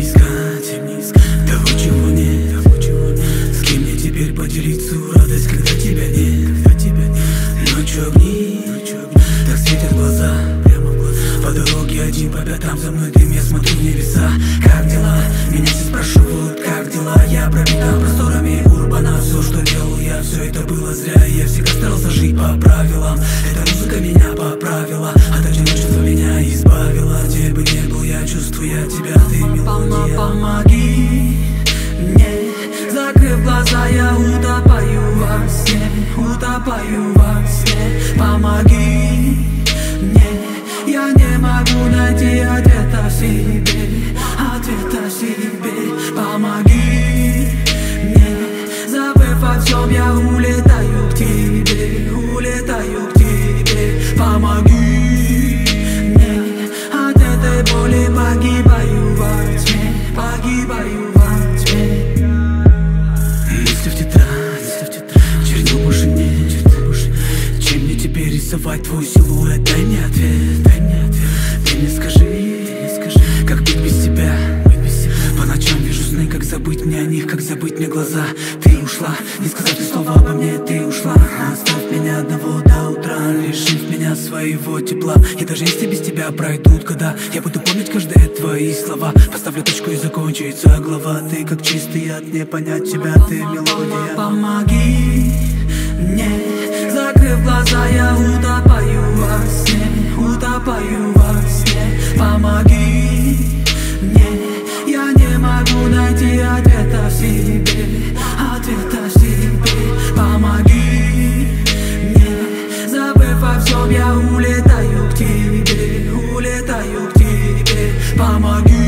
искать того, чего нет. С кем мне теперь поделиться радость, когда тебя нет? Ночью огни, так светят глаза. По дороге один по пятам за мной дым, я смотрю в небеса. Как дела? Меня все спрашивают, как дела? Я пропитан просторами урбана. Все, что делал я, все это было зря. Я всегда старался жить по правилам. Эта музыка меня поправила, от одиночества меня избавила. Где бы не был я, чувствую я тебя, ты мелодия. Помоги мне, закрыв глаза, я утопаю во сне, утопаю во сне. Помоги мне, я не могу найти ответа в себе, ответа в себе. Помоги мне, забыв о всем, я улетаю к тебе, улетаю к тебе. Помоги мне, от этой боли погибаю во тьме, погибаю во тьме. Мысли в тетрадь, чернил больше нет. Чем мне теперь рисовать твой силуэт? Дай мне ответ. Ты мне скажи, как быть без тебя? По ночам вижу сны, как забыть мне о них, как забыть мне глаза. Ты ушла, не сказав ни слова обо мне, ты ушла. Оставь меня одного до утра, лишив меня своего тепла. И даже если без тебя пройдут года, я буду помнить каждые твои слова. Поставлю точку и закончится глава. Ты как чистый яд, не понять тебя, ты мелодия. Помоги мне, закрыв глаза, я утопаю во сне, утопаю во сне. Помоги мне, я не могу найти ответа в себе, ответа в себе. Помоги мне, забыв о всем, я улетаю к тебе, улетаю к тебе. Помоги